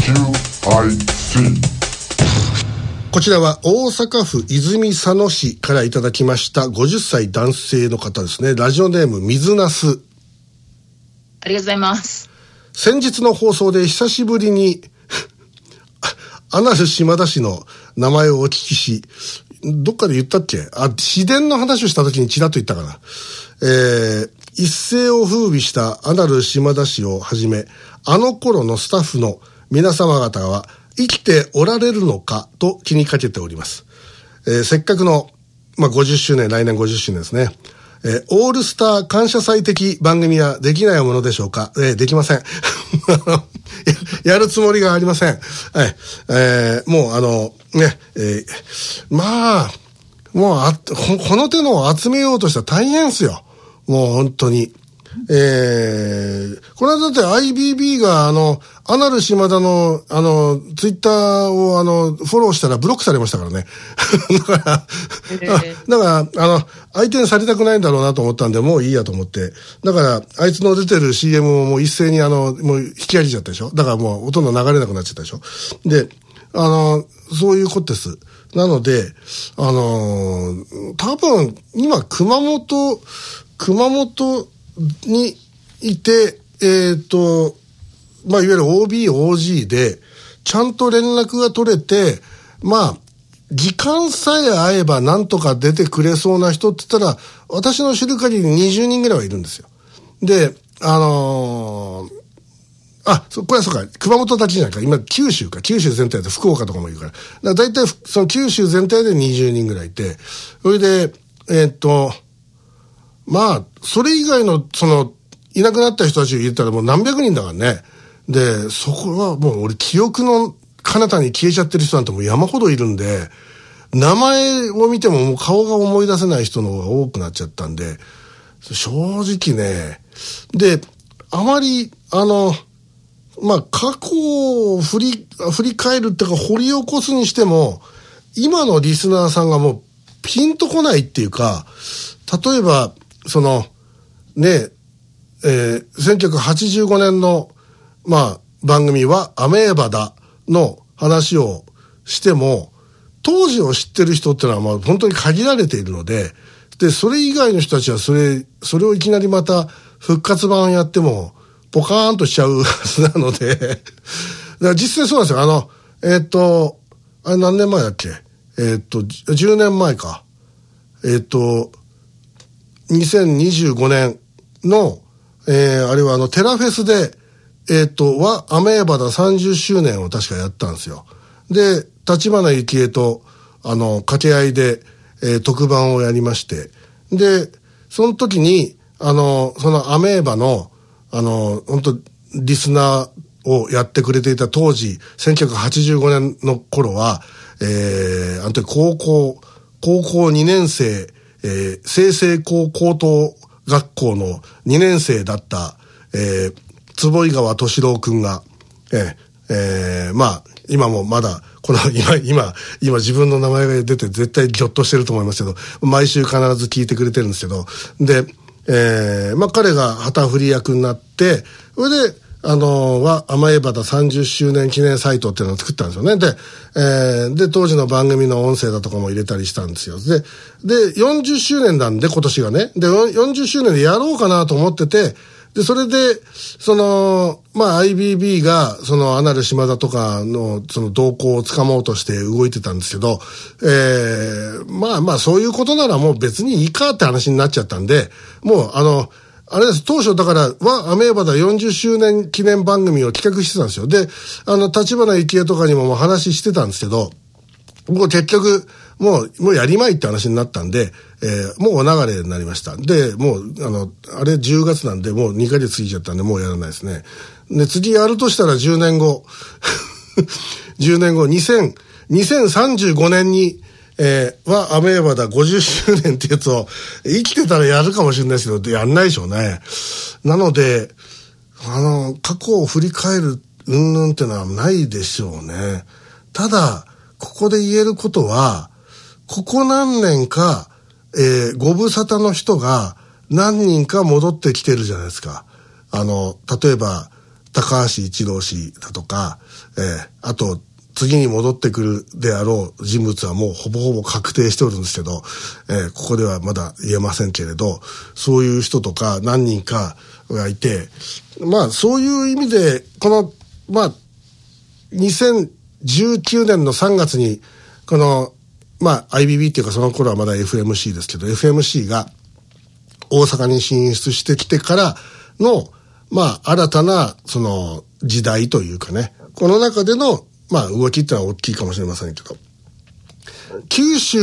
こちらは大阪府泉佐野市からいただきました50歳男性の方ですね。ラジオネーム水なす。 ありがとうございます。 先日の放送で久しぶりにアナル島田市の名前をお聞きし、どっかで言ったっけ、市電の話をした時にちらっと言ったかな。一世を風靡したアナル島田市をはじめ、あの頃のスタッフの皆様方は生きておられるのかと気にかけております。せっかくの、50周年、来年50周年ですね。オールスター感謝祭的番組はできないものでしょうか。できません。やるつもりがありません。もうもうこの手のを集めようとしたら大変ですよ。もう本当に。この間だって IBB がアナル島田のツイッターをフォローしたらブロックされましたからね。だから相手にされたくないんだろうなと思ったんで、もういいやと思って。だからあいつの出てる CM をもう一斉にもう引き上げちゃったでしょ。だからもうほとんど流れなくなっちゃったでしょ。で、そういうことです。なので、多分今熊本にいて、いわゆる OB、OG で、ちゃんと連絡が取れて、時間さえ合えばなんとか出てくれそうな人って言ったら、私の知る限り20人ぐらいはいるんですよ。で、これはそうか、熊本だけじゃないか、今九州全体で福岡とかもいるから。だいたいその九州全体で20人ぐらいいて、それで、それ以外の、いなくなった人たちを言ったらもう何百人だからね。で、そこはもう俺記憶の彼方に消えちゃってる人なんてもう山ほどいるんで、名前を見てももう顔が思い出せない人の方が多くなっちゃったんで、正直ね、で、あまり、過去を振り返るっていうか掘り起こすにしても、今のリスナーさんがもうピンとこないっていうか、例えば、1985年の、番組はアメーバだの話をしても、当時を知ってる人ってのは本当に限られているので、それ以外の人たちはそれをいきなりまた復活版やっても、ポカーンとしちゃうはずなので、だから実際そうなんですよ。あれ何年前だっけ10年前か。2025年の、あれはテラフェスで、アメーバダ30周年を確かやったんですよ。で、立花幸恵と、掛け合いで、特番をやりまして。で、その時に、そのアメーバの、本当リスナーをやってくれていた当時、1985年の頃は、高校2年生、済々黌高等学校の2年生だった、坪井川敏郎くんが、今もまだ、今自分の名前が出て絶対ギョッとしてると思いますけど、毎週必ず聞いてくれてるんですけど、で、彼が旗振り役になって、それで、アメーバダ30周年記念サイトっていうのを作ったんですよね。で、当時の番組の音声だとかも入れたりしたんですよ。で、40周年なんで今年がね。で、40周年でやろうかなと思ってて、で、それで、IBB が、アナル島田とかの、動向をつかもうとして動いてたんですけど、そういうことならもう別にいいかって話になっちゃったんで、もう、あれです、当初だからアメーバダ40周年記念番組を企画してたんですよ。で、立花幸恵とかにも話してたんですけど、もう結局、もうやりまいって話になったんで、もうお流れになりました。で、もう、あれ10月なんで、もう2ヶ月過ぎちゃったんで、もうやらないですね。で、次やるとしたら10年後、2035年に、アメーバダ50周年ってやつを生きてたらやるかもしれないですけど、やんないでしょうね。なので、過去を振り返る云々ってのはないでしょうね。ただ、ここで言えることは、ここ何年か、ご無沙汰の人が何人か戻ってきてるじゃないですか。例えば、 高橋一郎氏だとか、あと次に戻ってくるであろう人物はもうほぼほぼ確定しておるんですけど、ここではまだ言えませんけれど、そういう人とか何人かがいて、まあそういう意味でこのまあ2019年の3月にこのまあ IBB っていうかその頃はまだ FMC ですけど FMC が大阪に進出してきてからのまあ新たなその時代というかね、この中でのまあ動きってのは大きいかもしれませんけど、九州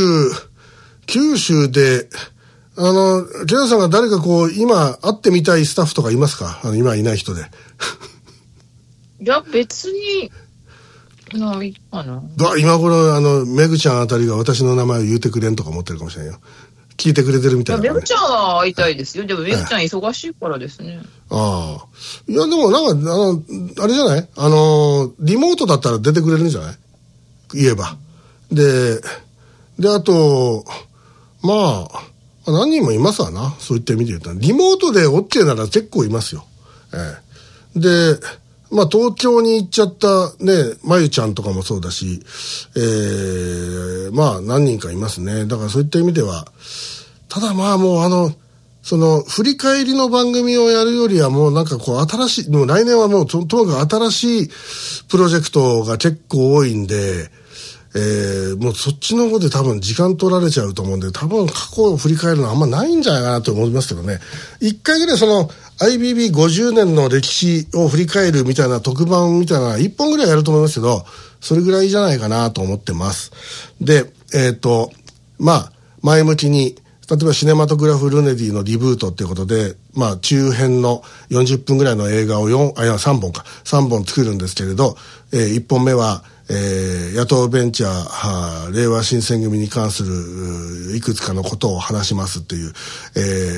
でケラさんが誰かこう今会ってみたいスタッフとかいますか？今いない人で。 いや別にないかな。 今頃めぐちゃんあたりが私の名前を言うてくれんとか思ってるかもしれんよ。聞いてくれてるみたいな、ね。 めぐちゃんは会いたいですよ。でもめぐちゃん忙しいからですね。 ああ。いやでもなんかあれじゃない？リモートだったら出てくれるんじゃない？言えば。であとまあ何人もいますわな。そういった意味で言うとリモートで OK なら結構いますよ。でまあ東京に行っちゃったね、まゆちゃんとかもそうだし、まあ何人かいますね。だからそういった意味では、ただまあもうその振り返りの番組をやるよりはもうなんかこう新しい、もう来年はもうとにかく新しいプロジェクトが結構多いんで、もうそっちの方で多分時間取られちゃうと思うんで、多分過去を振り返るのはあんまないんじゃないかなと思いますけどね。一回ぐらいその IBB50 年の歴史を振り返るみたいな特番みたいな1本ぐらいやると思いますけど、それぐらいじゃないかなと思ってます。で、まあ前向きに例えばシネマトグラフ・ルネディのリブートっていうことで、まあ中編の40分ぐらいの映画を3本作るんですけれど、1本目は野党ベンチャー令和新選組に関するいくつかのことを話しますっていう、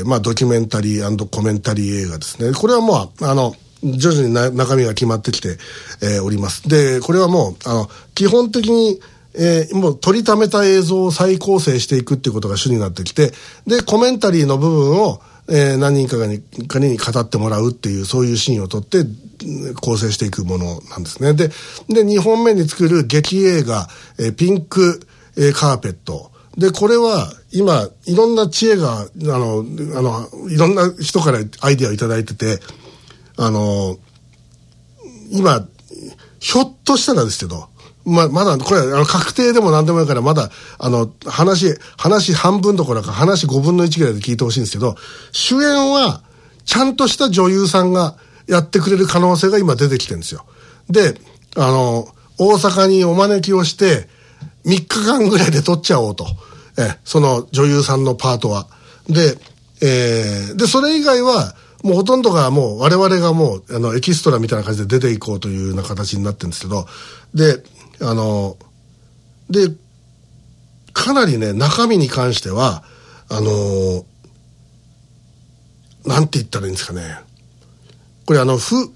まあドキュメンタリー&コメンタリー映画ですね。これはもう徐々に中身が決まってきて、おります。でこれはもう基本的にもう取りためた映像を再構成していくっていうことが主になってきて、でコメンタリーの部分を何人かに語ってもらうっていう、そういうシーンを撮って構成していくものなんですね。で2本目に作る劇映画ピンクカーペットで、これは今いろんな知恵がいろんな人からアイデアをいただいてて、今ひょっとしたらですけど、まだこれ確定でも何でもいいから、まだ話半分どころか話5分の1ぐらいで聞いてほしいんですけど、主演はちゃんとした女優さんがやってくれる可能性が今出てきてるんですよ。で大阪にお招きをして3日間ぐらいで撮っちゃおうと、その女優さんのパートはでそれ以外はもうほとんどがもう我々がもうエキストラみたいな感じで出ていこうというような形になってるんですけど、でかなりね中身に関してはなんて言ったらいいんですかね、これ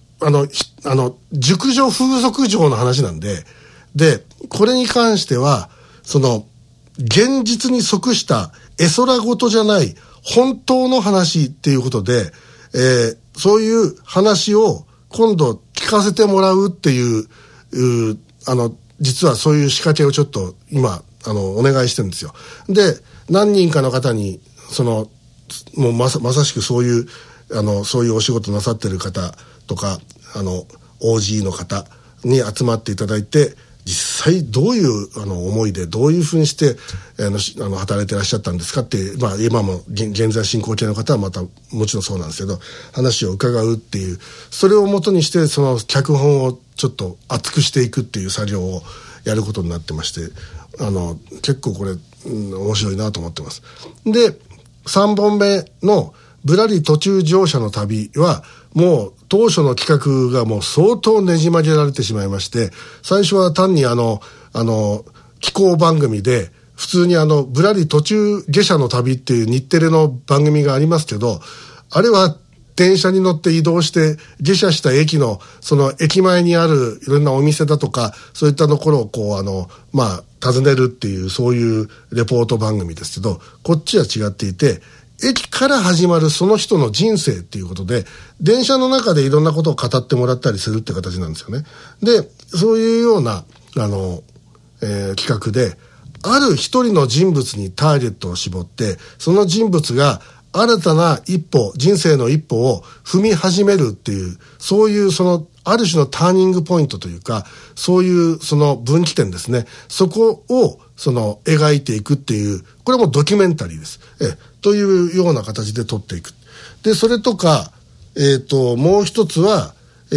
熟女風俗嬢の話なんで、これに関してはその現実に即した絵空事じゃない本当の話っていうことで、そういう話を今度聞かせてもらうっていう実はそういう仕掛けをちょっと今お願いしてるんですよ。で何人かの方にもうまさしくそういうそういうお仕事なさってる方とかOG の方に集まっていただいて、実際どういう思いでどういうふうにして働いてらっしゃったんですかって、まあ今も現在進行形の方はまたもちろんそうなんですけど、話を伺うっていう、それをもとにしてその脚本をちょっと厚くしていくっていう作業をやることになってまして、結構これ、面白いなと思ってます。で3本目のぶらり途中乗車の旅はもう当初の企画がもう相当ねじ曲げられてしまいまして、最初は単に紀行番組で普通にぶらり途中下車の旅っていう日テレの番組がありますけど、あれは電車に乗って移動して下車した駅のその駅前にあるいろんなお店だとかそういったところをこうまあ訪ねるっていうそういうレポート番組ですけど、こっちは違っていて駅から始まるその人の人生っていうことで、電車の中でいろんなことを語ってもらったりするって形なんですよね。で、そういうような、企画で、ある一人の人物にターゲットを絞って、その人物が新たな一歩、人生の一歩を踏み始めるっていう、そういうある種のターニングポイントというか、そういうその分岐点ですね。そこを描いていくっていう、これもドキュメンタリーです。というような形で撮っていく。で、それとか、もう一つは、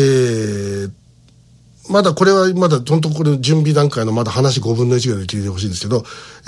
まだこれはまだ本当これ準備段階のまだ話5分の1ぐらいで聞いてほしいんですけど、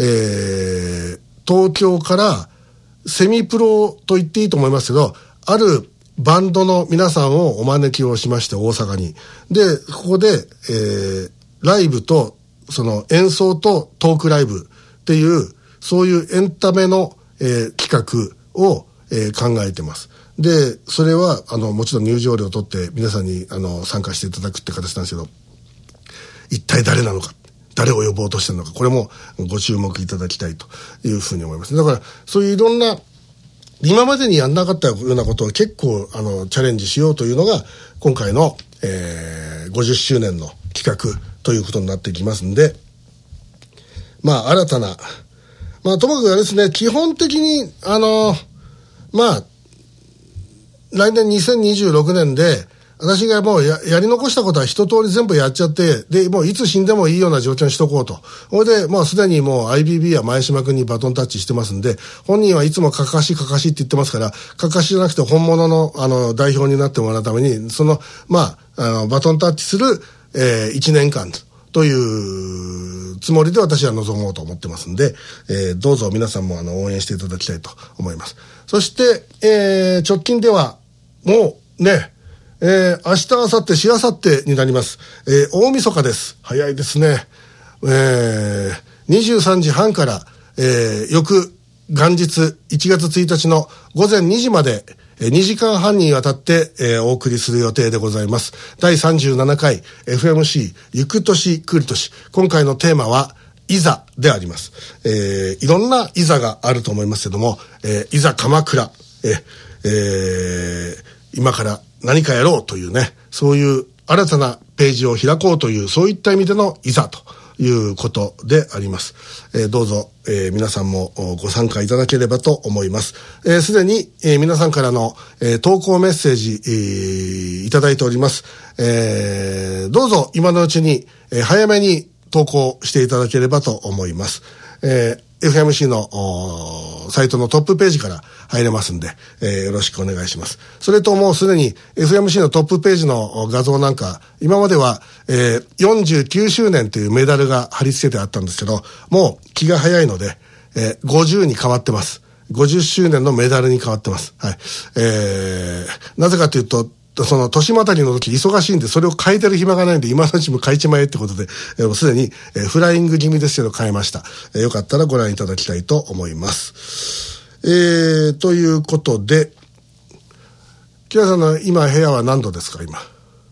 東京からセミプロと言っていいと思いますけど、あるバンドの皆さんをお招きをしまして、大阪に。で、ここで、ライブと、演奏とトークライブっていう、そういうエンタメの、企画を、考えてます。で、それは、もちろん入場料を取って皆さんに、参加していただくって形なんですけど、一体誰なのか、誰を呼ぼうとしてるのか、これもご注目いただきたいというふうに思います。だから、そういういろんな、今までにやんなかったようなことを結構、チャレンジしようというのが、今回の、50周年の企画ということになっていきますんで、まあ、新たな、まあ、ともかくあれですね、基本的に、まあ、来年2026年で、私がもう やり残したことは一通り全部やっちゃって、で、もういつ死んでもいいような状況にしとこうと。それで、もうすでにもう IBB は前島君にバトンタッチしてますんで、本人はいつもかかしって言ってますから、かかしじゃなくて本物の、代表になってもらうために、まあ、バトンタッチする、1年間というつもりで私は臨もうと思ってますんで、どうぞ皆さんも応援していただきたいと思います。そして、直近では、もうね、明日、明後日、しあさってになります。大晦日です。早いですね。23時半から、翌元日1月1日の午前2時まで、2時間半にわたって、お送りする予定でございます。第37回 FMC 行く年来る年。今回のテーマは、いざであります。いろんないざがあると思いますけども、いざ鎌倉、今から何かやろうというね、そういう新たなページを開こうという、そういった意味でのいざということであります。どうぞ、皆さんもご参加いただければと思います。すでに、皆さんからの、投稿メッセージ、いただいております。どうぞ今のうちに、早めに投稿していただければと思います。FMC のサイトのトップページから入れますんで、よろしくお願いします。それともうすでに FMC のトップページの画像なんか、今までは、49周年というメダルが貼り付けてあったんですけど、もう気が早いので、50に変わってます。50周年のメダルに変わってます。はい。なぜかというと、年またぎの時忙しいんで、それを変えてる暇がないんで、今のうちも変えちまえってことで、すでに、フライング気味ですけど変えました。よかったらご覧いただきたいと思います。ということで、キラさんの今部屋は何度ですか、今。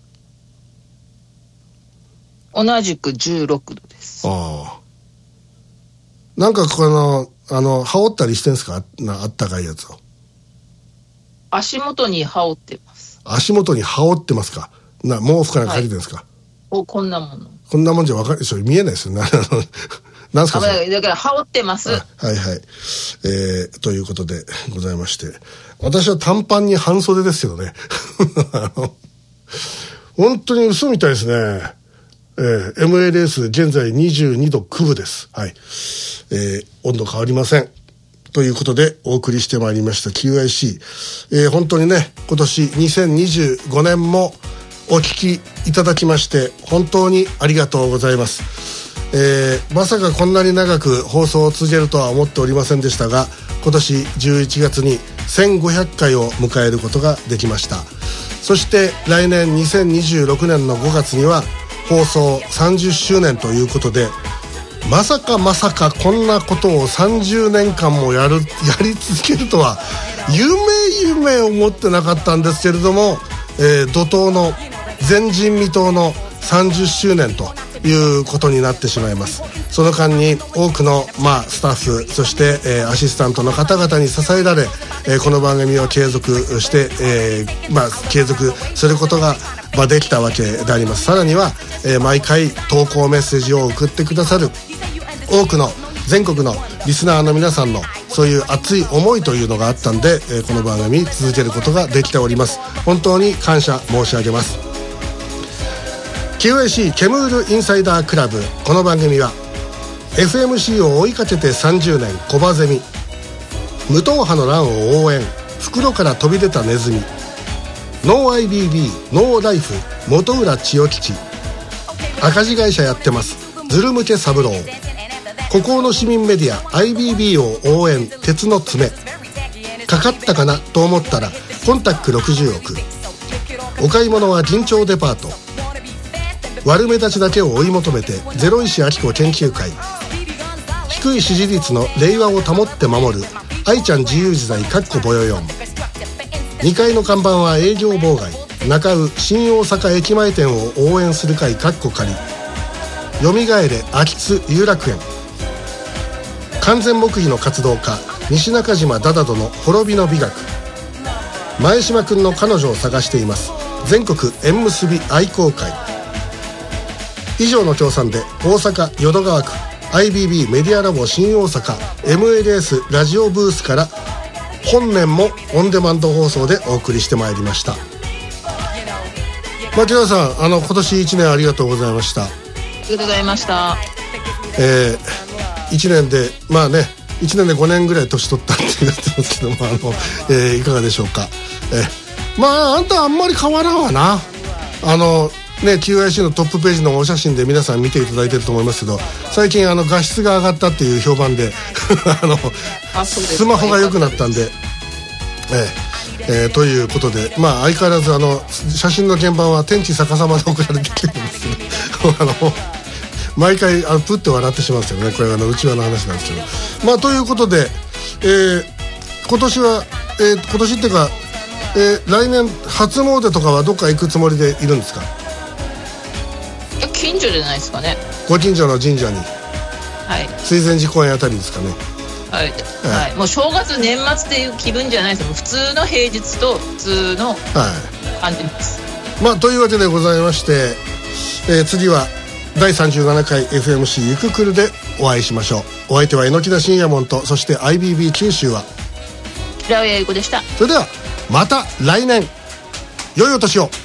同じく16度です。 ああ。なんか羽織ったりしてんすか、あったかいやつを。 足元に羽織ってます。 足元に羽織ってますか。毛布かなんかかけてるんですか。 はい、こんなもの。 こんなもんじゃ分かる、それ見えないですよね。なんすかそれ。 だから羽織ってます。 はいはい。ということでございまして。私は短パンに半袖ですけどね。本当に嘘みたいですね。MLS 現在22度9分です。はい。温度変わりません。ということでお送りしてまいりました QIC、本当にね、今年2025年もお聞きいただきまして本当にありがとうございます。まさかこんなに長く放送を続けるとは思っておりませんでしたが、今年11月に1500回を迎えることができました。そして来年2026年の5月には放送30周年ということで、まさかこんなことを30年間もやり続けるとは夢思ってなかったんですけれども、怒涛の前人未到の30周年ということになってしまいます。その間に多くの、スタッフ、そして、アシスタントの方々に支えられ、この番組を継続して、継続することが、できたわけであります。さらには、毎回投稿メッセージを送ってくださる多くの全国のリスナーの皆さんのそういう熱い思いというのがあったんで、この番組続けることができております。本当に感謝申し上げます。 QAC ケムールインサイダークラブ、この番組は FMC を追いかけて30年コバゼミ、無党派の乱を応援、袋から飛び出たネズミ、ノー IBB ノーライフ元浦千代吉、赤字会社やってますズル向け三郎、孤高の市民メディア IBB を応援鉄の爪、かかったかなと思ったらコンタック60億、お買い物は銀町デパート、悪目立ちだけを追い求めてゼロ石明子研究会、低い支持率の令和を保って守る愛ちゃん自由自在かっこぼよよん、2階の看板は営業妨害、中尾新大阪駅前店を応援する会かっこ仮、よみがえれ秋津有楽園、完全黙秘の活動家西中島ダダドの滅びの美学、前島くんの彼女を探しています全国縁結び愛好会、以上の協賛で大阪淀川区 IBB メディアラボ新大阪 MLS ラジオブースから本年もオンデマンド放送でお送りしてまいりました。牧野さん、今年1年ありがとうございました。 ありがとうございました。 1年で1年で5年ぐらい年取ったって言ってますけども、いかがでしょうか。あんたあんまり変わらんわな。QIC のトップページのお写真で皆さん見ていただいてると思いますけど、最近画質が上がったっていう評判でスマホが良くなったんで、ということで、相変わらず写真の鍵盤は天地逆さまで送られてきてるんですけど毎回プッと笑ってしまうんですよね。これ内輪の話なんですけど、ということで、今年は、今年っていうか、来年初詣とかはどっか行くつもりでいるんですか？ 近所じゃないですかね。 ご近所の神社に、 はい、 水前寺公園あたりですかね。 はいはい、もう正月年末っていう気分じゃないですよ。普通の平日と普通の感じです、 というわけでございまして、次は第37回 FMC ゆくくるでお会いしましょう。お相手は榎田信也門と、そして IBB 九州は平尾由子でした。 それではまた来年、良いお年を。